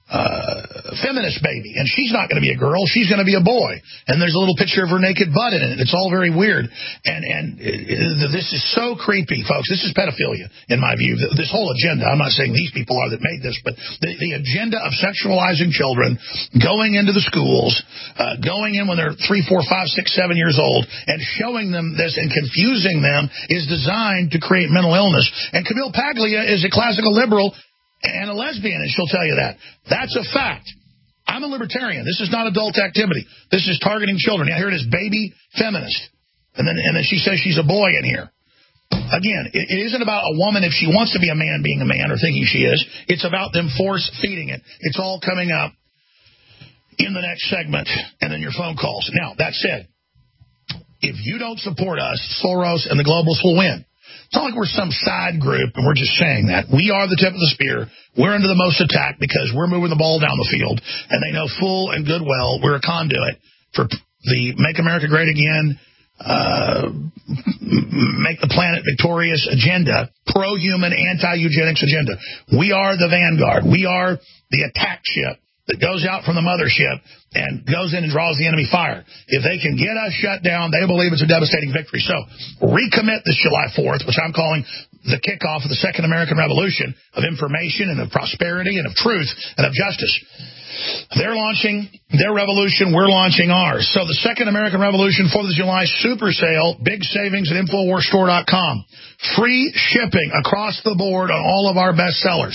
uh, feminist baby. And she's not going to be a girl. She's going to be a boy. And there's a little picture of her naked butt in it. It's all very weird. And and it, this is so creepy, folks. This is pedophilia, in my view. This whole agenda, I'm not saying these people are that made this, but the, the agenda of sexualizing children, going into the schools, uh, going in when they're three, four, five, six, seven years old, and showing them this and confusing them is designed to create mental illness. And Camille Paglia is a classical liberal and a lesbian, and she'll tell you that. That's a fact. I'm a libertarian. This is not adult activity. This is targeting children. Yeah, here it is, baby feminist. And then and then she says she's a boy in here. Again, it, it isn't about a woman if she wants to be a man being a man or thinking she is. It's about them force-feeding it. It's all coming up in the next segment and then your phone calls. Now, that said, if you don't support us, Soros and the globalists will win. It's not like we're some side group and we're just saying that. We are the tip of the spear. We're under the most attack because we're moving the ball down the field. And they know full and good well we're a conduit for the Make America Great Again, uh, make the planet victorious agenda, pro-human, anti-eugenics agenda. We are the vanguard. We are the attack ship that goes out from the mothership and goes in and draws the enemy fire. If they can get us shut down, they believe it's a devastating victory. So recommit this July fourth, which I'm calling the kickoff of the Second American Revolution of information and of prosperity and of truth and of justice. They're launching their revolution. We're launching ours. So the Second American Revolution, fourth of July super sale, big savings at Infowars Store dot com. Free shipping across the board on all of our best sellers.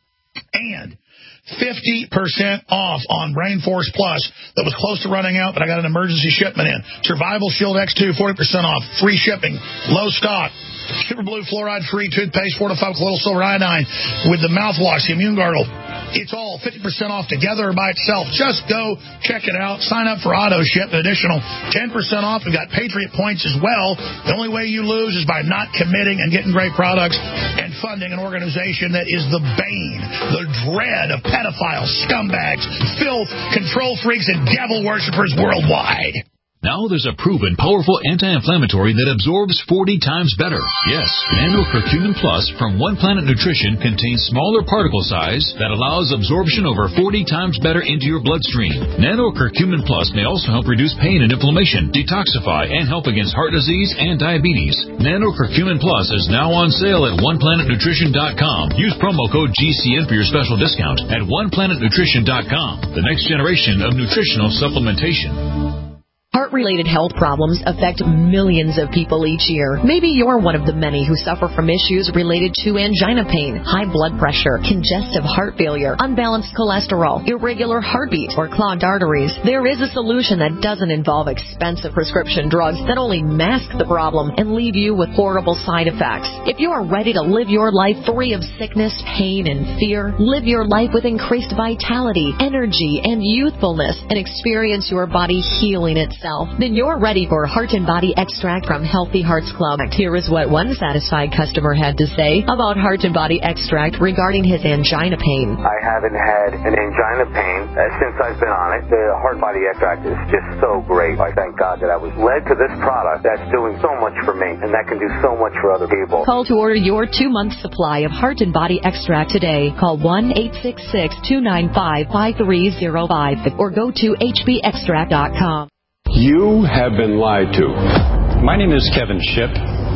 And fifty percent off on Brain Force Plus that was close to running out, but I got an emergency shipment in. Survival Shield X two, forty percent off. Free shipping. Low stock. Super Blue fluoride-free toothpaste fortified with colloidal silver iodine with the mouthwash, the immune girdle. It's all fifty percent off together or by itself. Just go check it out. Sign up for auto ship. An additional ten percent off. We've got Patriot points as well. The only way you lose is by not committing and getting great products and funding an organization that is the bane, the dread of pedophiles, scumbags, filth, control freaks, and devil worshippers worldwide. Now there's a proven, powerful anti-inflammatory that absorbs forty times better. Yes, Nano Curcumin Plus from One Planet Nutrition contains smaller particle size that allows absorption over forty times better into your bloodstream. Nano Curcumin Plus may also help reduce pain and inflammation, detoxify, and help against heart disease and diabetes. Nano Curcumin Plus is now on sale at one planet nutrition dot com. Use promo code G C N for your special discount at one planet nutrition dot com. The next generation of nutritional supplementation. Heart-related health problems affect millions of people each year. Maybe you're one of the many who suffer from issues related to angina pain, high blood pressure, congestive heart failure, unbalanced cholesterol, irregular heartbeat, or clogged arteries. There is a solution that doesn't involve expensive prescription drugs that only mask the problem and leave you with horrible side effects. If you are ready to live your life free of sickness, pain, and fear, live your life with increased vitality, energy, and youthfulness, and experience your body healing itself, then you're ready for Heart and Body Extract from Healthy Hearts Club. Here is what one satisfied customer had to say about Heart and Body Extract regarding his angina pain. I haven't had an angina pain uh, since I've been on it. The Heart Body Extract is just so great. I thank God that I was led to this product that's doing so much for me, and that can do so much for other people. Call to order your two-month supply of Heart and Body Extract today. Call one eight six six, two nine five, five three zero five or go to H B extract dot com. You have been lied to. My name is Kevin Shipp.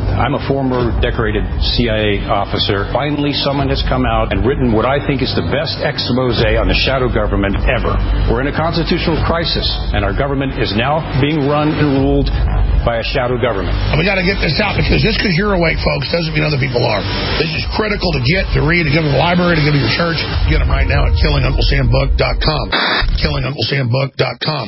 I'm a former decorated C I A officer. Finally, someone has come out and written what I think is the best expose on the shadow government ever. We're in a constitutional crisis, and our government is now being run and ruled by a shadow government. And we got to get this out, because just because you're awake, folks, doesn't mean other people are. This is critical to get, to read, to give to the library, to give to your church. Get them right now at killing uncle sam book dot com. killing uncle sam book dot com.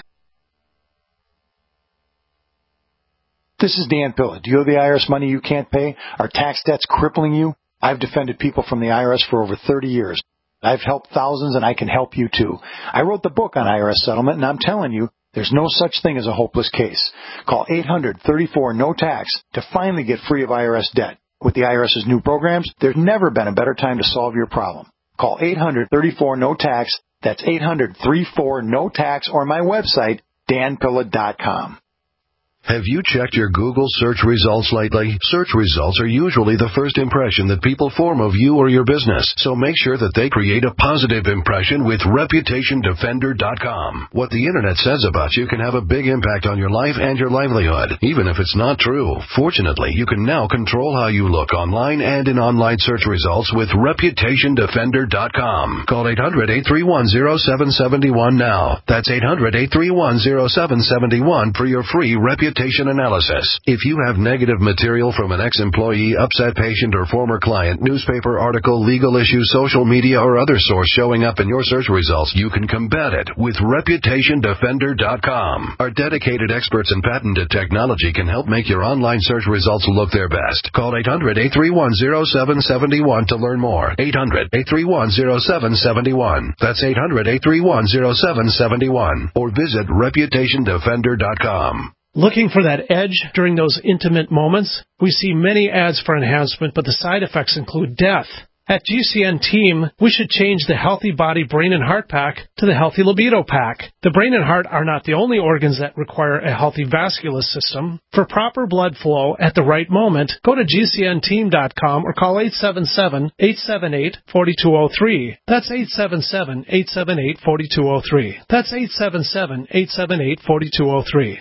This is Dan Pilla. Do you owe the I R S money you can't pay? Are tax debts crippling you? I've defended people from the I R S for over thirty years. I've helped thousands, and I can help you too. I wrote the book on I R S settlement, and I'm telling you, there's no such thing as a hopeless case. Call eight hundred, thirty-four, no tax to finally get free of I R S debt. With the IRS's new programs, there's never been a better time to solve your problem. Call eight hundred, thirty-four, no tax. That's eight hundred, thirty-four, no tax, or my website, dan pilla dot com. Have you checked your Google search results lately? Search results are usually the first impression that people form of you or your business, so make sure that they create a positive impression with reputation defender dot com. What the Internet says about you can have a big impact on your life and your livelihood, even if it's not true. Fortunately, you can now control how you look online and in online search results with reputation defender dot com. Call eight hundred, eight three one, zero seven seven one now. That's eight hundred, eight three one, zero seven seven one for your free reputation analysis. If you have negative material from an ex-employee, upset patient, or former client, newspaper article, legal issue, social media, or other source showing up in your search results, you can combat it with reputation defender dot com. Our dedicated experts in patented technology can help make your online search results look their best. Call eight hundred, eight three one, zero seven seven one to learn more. eight hundred, eight three one, zero seven seven one. That's eight hundred, eight three one, zero seven seven one. Or visit reputation defender dot com. Looking for that edge during those intimate moments? We see many ads for enhancement, but the side effects include death. At G C N Team, we should change the Healthy Body Brain and Heart Pack to the Healthy Libido Pack. The brain and heart are not the only organs that require a healthy vascular system. For proper blood flow at the right moment, go to G C N team dot com or call eight seven seven, eight seven eight, four two zero three. That's eight seven seven, eight seven eight, four two zero three. That's eight seven seven, eight seven eight, four two zero three.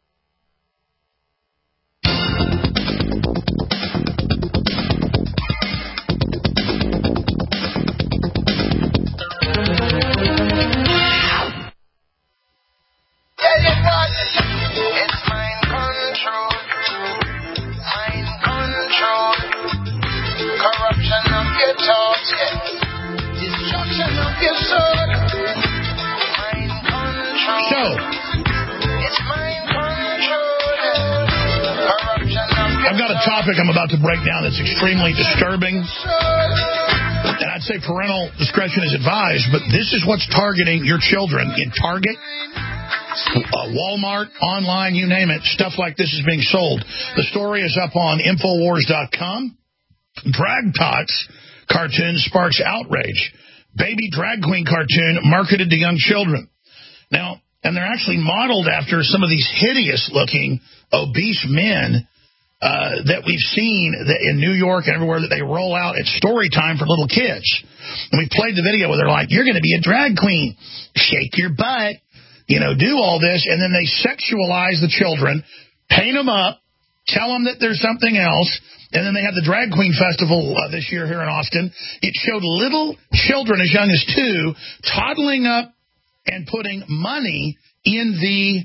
I've got a topic I'm about to break down that's extremely disturbing. And I'd say parental discretion is advised, but this is what's targeting your children in Target, uh, Walmart, online, you name it. Stuff like this is being sold. The story is up on Infowars dot com. Drag Tots cartoon sparks outrage. Baby drag queen cartoon marketed to young children. Now, and they're actually modeled after some of these hideous-looking, obese men Uh, that we've seen that in New York and everywhere that they roll out at story time for little kids. And we played the video where they're like, you're going to be a drag queen. Shake your butt. You know, do all this. And then they sexualize the children, paint them up, tell them that there's something else. And then they had the Drag Queen Festival uh, this year here in Austin. It showed little children as young as two toddling up and putting money in the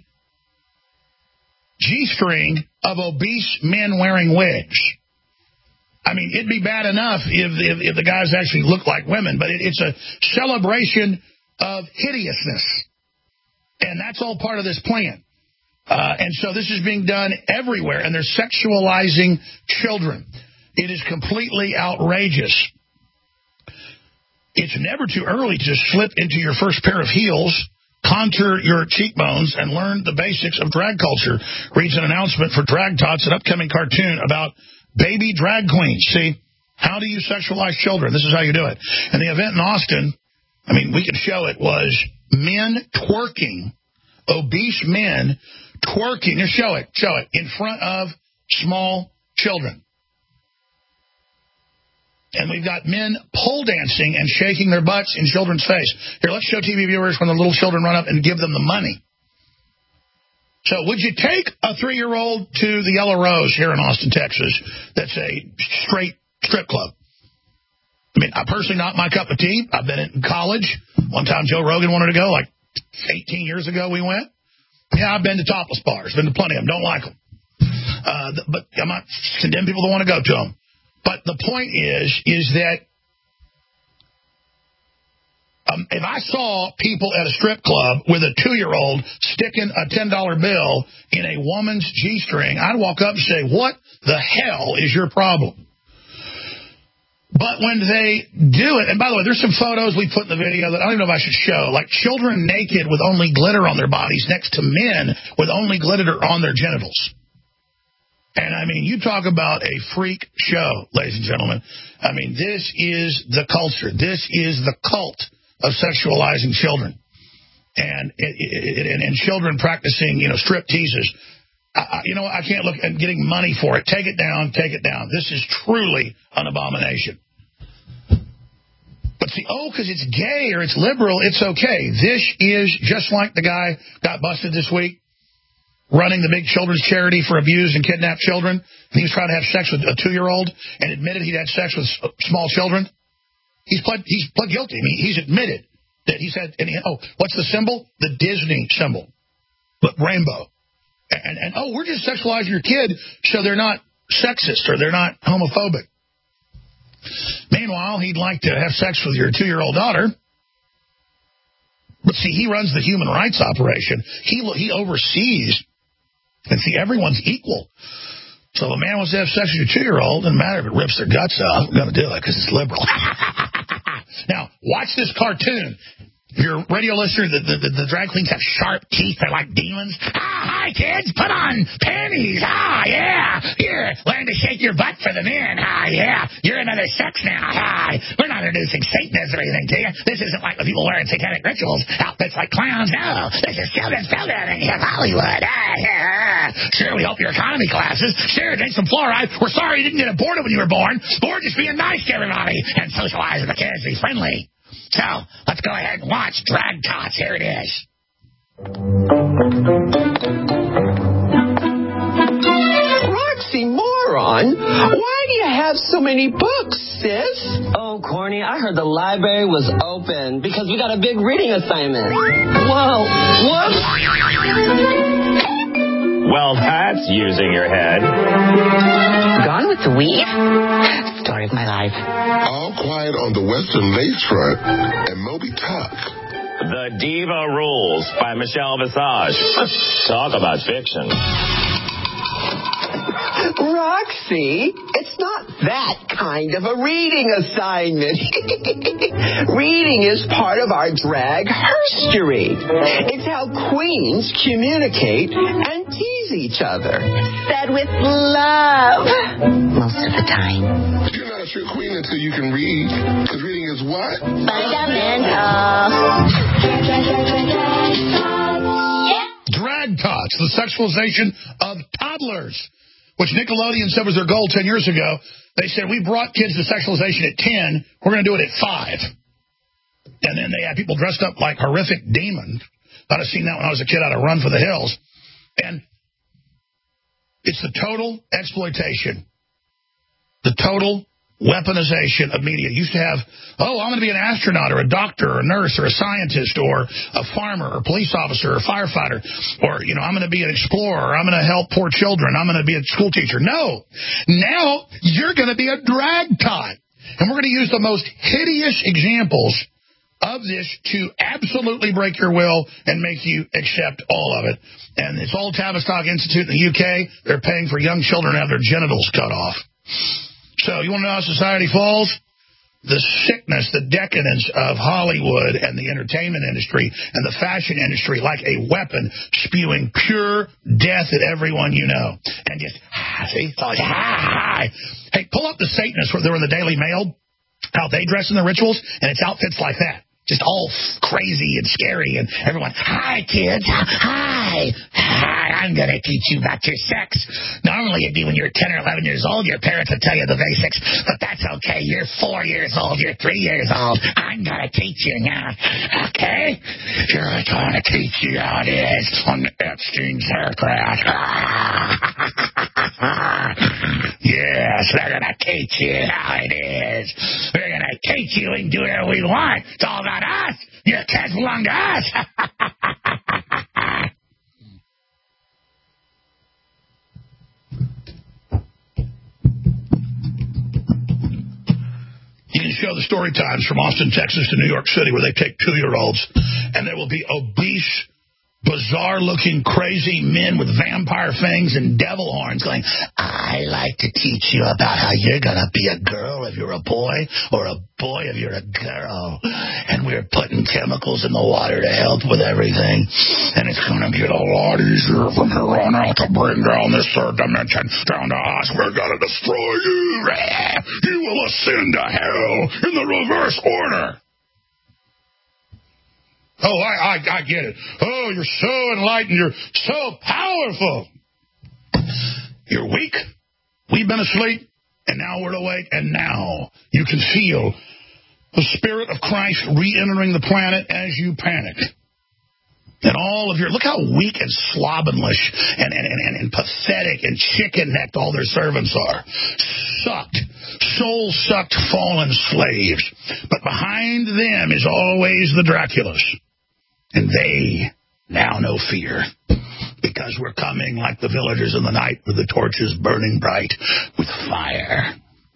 G-string of obese men wearing wigs. I mean, it'd be bad enough if, if, if the guys actually looked like women, but it, it's a celebration of hideousness. And that's all part of this plan. Uh, and so this is being done everywhere, and they're sexualizing children. It is completely outrageous. It's never too early to slip into your first pair of heels, contour your cheekbones, and learn the basics of drag culture. Reads an announcement for Drag Tots, an upcoming cartoon about baby drag queens. See, how do you sexualize children? This is how you do it. And the event in Austin, I mean, we could show it, was men twerking, obese men twerking. Just show it, show it, in front of small children. And we've got men pole dancing and shaking their butts in children's face. Here, let's show T V viewers when the little children run up and give them the money. So would you take a three-year-old to the Yellow Rose here in Austin, Texas, that's a straight strip club? I mean, I personally, not my cup of tea. I've been in college. One time Joe Rogan wanted to go, like eighteen years ago we went. Yeah, I've been to topless bars. Been to plenty of them. Don't like them. Uh, but I'm not condemning people that want to go to them. But the point is, is that um, if I saw people at a strip club with a two-year-old sticking a ten dollar bill in a woman's G-string, I'd walk up and say, what the hell is your problem? But when they do it, and by the way, there's some photos we put in the video that I don't even know if I should show, like children naked with only glitter on their bodies next to men with only glitter on their genitals. And, I mean, you talk about a freak show, ladies and gentlemen. I mean, this is the culture. This is the cult of sexualizing children. And it, it, it, and children practicing, you know, strip teases. I, you know, I can't look at getting money for it. Take it down, take it down. This is truly an abomination. But see, oh, because it's gay or it's liberal, it's okay. This is just like the guy got busted this week running the big children's charity for abused and kidnapped children. And he was trying to have sex with a two-year-old and admitted he'd had sex with small children. He's pled, he's pled guilty. I mean, he's admitted that he's had, and he, oh, what's the symbol? The Disney symbol, but rainbow. And, and, oh, we're just sexualizing your kid so they're not sexist or they're not homophobic. Meanwhile, he'd like to have sex with your two-year-old daughter. But see, he runs the human rights operation. He he oversees, and see, everyone's equal. So if a man wants to have sex with your two-year-old, doesn't matter if it rips their guts out, we're going to do it because it's liberal. Now, watch this cartoon. If you're a radio listener, the, the, the drag queens have sharp teeth. They're like demons. Ah, hi, kids. Put on panties. Ah, yeah. Here, learn to shake your butt for the men. Ah, yeah. You're another sex now. Hi. We're not introducing Satanism or anything to you. This isn't like the people wearing satanic rituals, outfits like clowns. No, this is children's programming of Hollywood. Ah, yeah. Sure, we hope your economy classes. Sure, drink some fluoride. We're sorry you didn't get aborted when you were born. But we're just being nice to everybody and socializing the kids. Be friendly. So, let's go ahead and watch Drag Tots. Here it is. Oxymoron? Why do you have so many books, sis? Oh, Corny, I heard the library was open because we got a big reading assignment. Whoa, what? Well, that's using your head. Gone with the Weave? Story of my life. All Quiet on the Western Lakefront and Moby Tuck. The Diva Rules by Michelle Visage. Talk about fiction. Roxy, it's not that kind of a reading assignment. Reading is part of our drag herstory. It's how queens communicate and tease each other. Said with love. Most of the time. You're not a true queen until you can read. Because reading is what? Fundamental. Drag Tots, the sexualization of toddlers, which Nickelodeon said was their goal ten years ago. They said, we brought kids to sexualization at ten. We're going to do it at five. And then they had people dressed up like horrific demons. I'd have seen that when I was a kid out of Run for the Hills. And it's the total exploitation, the total weaponization of media. You used to have, oh, I'm going to be an astronaut or a doctor or a nurse or a scientist or a farmer or police officer or firefighter, or, you know, I'm going to be an explorer, or I'm going to help poor children, I'm going to be a school teacher. No. Now you're going to be a drag tot. And we're going to use the most hideous examples of this to absolutely break your will and make you accept all of it. And it's all Tavistock Institute in the U K. They're paying for young children to have their genitals cut off. So you want to know how society falls? The sickness, the decadence of Hollywood and the entertainment industry and the fashion industry like a weapon spewing pure death at everyone you know. And just, ah, see, it's always, ah, ah. Hey, pull up the Satanists where they're in the Daily Mail, how they dress in the rituals, and it's outfits like that. just all crazy and scary, and everyone, hi, kids, hi, hi, I'm going to teach you about your sex. Normally it'd be when you're ten or eleven years old, your parents would tell you the basics, but that's okay. You're four years old, you're three years old. I'm going to teach you now, okay? You're going to teach you how it is on the Epstein's aircraft. Yes, we're going to teach you how it is. We're going to teach you we can do whatever we want. It's all about us. Your kids belong to us. You can show the story times from Austin, Texas to New York City where they take two-year-olds and there will be obese, bizarre-looking, crazy men with vampire fangs and devil horns going, I like to teach you about how you're going to be a girl if you're a boy or a boy if you're a girl. And we're putting chemicals in the water to help with everything. And it's going to get a lot easier from here on out to bring down this third dimension down to us. We're going to destroy you. You will ascend to hell in the reverse order. Oh, I, I I get it. Oh, you're so enlightened. You're so powerful. You're weak. We've been asleep, and now we're awake, and now you can feel the Spirit of Christ re-entering the planet as you panic. And all of your, look how weak and slobbinlish and, and, and, and pathetic and chicken-necked all their servants are. Sucked, soul-sucked fallen slaves. But behind them is always the Draculas. And they now know fear. Because we're coming like the villagers in the night with the torches burning bright with fire.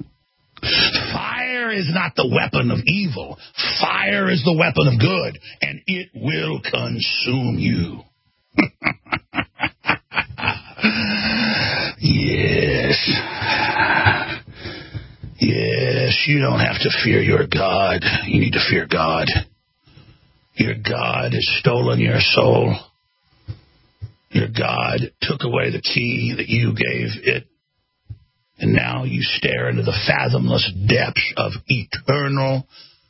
Fire is not the weapon of evil. Fire is the weapon of good, and it will consume you. Yes. Yes, you don't have to fear your God. You need to fear God. Your God has stolen your soul. Your God took away the key that you gave it. And now you stare into the fathomless depths of eternal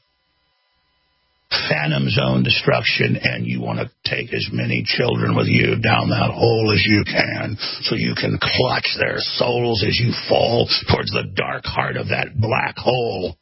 phantom zone destruction, and you want to take as many children with you down that hole as you can so you can clutch their souls as you fall towards the dark heart of that black hole.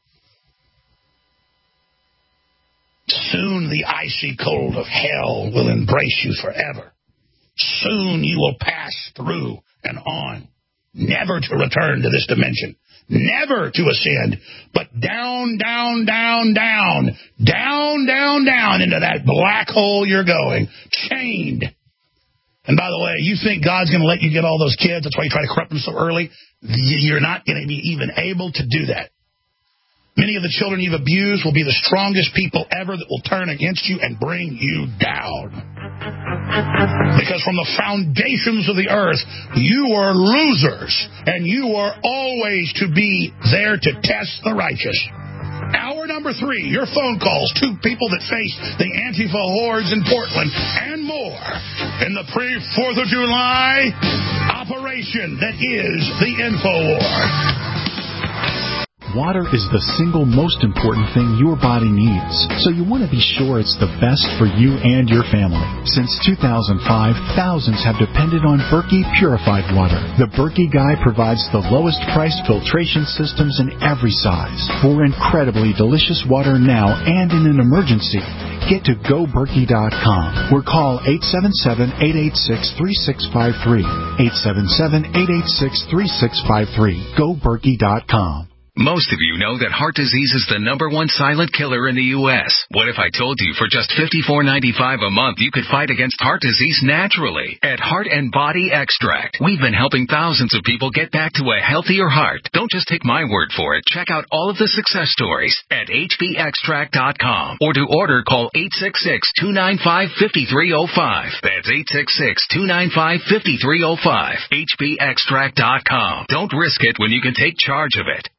Soon the icy cold of hell will embrace you forever. Soon you will pass through and on. Never to return to this dimension. Never to ascend, but down, down, down, down, down, down, down into that black hole you're going, chained. And by the way, you think God's going to let you get all those kids? That's why you try to corrupt them so early? You're not going to be even able to do that. Many of the children you've abused will be the strongest people ever that will turn against you and bring you down. Because from the foundations of the earth, you are losers, and you are always to be there to test the righteous. Hour number three, your phone calls to people that face the Antifa hordes in Portland and more in the pre-fourth of July operation that is the InfoWar. Water is the single most important thing your body needs, so you want to be sure it's the best for you and your family. Since two thousand five, thousands have depended on Berkey purified water. The Berkey Guy provides the lowest priced filtration systems in every size. For incredibly delicious water now and in an emergency, get to go berkey dot com or call eight seven seven, eight eight six, three six five three. eight seven seven, eight eight six, three six five three. go berkey dot com. Most of you know that heart disease is the number one silent killer in the U S What if I told you for just fifty-four ninety-five a month you could fight against heart disease naturally? At Heart and Body Extract, we've been helping thousands of people get back to a healthier heart. Don't just take my word for it. Check out all of the success stories at h b extract dot com. Or to order, call eight six six, two nine five, five three zero five. That's eight six six, two nine five, five three zero five. h b extract dot com. Don't risk it when you can take charge of it.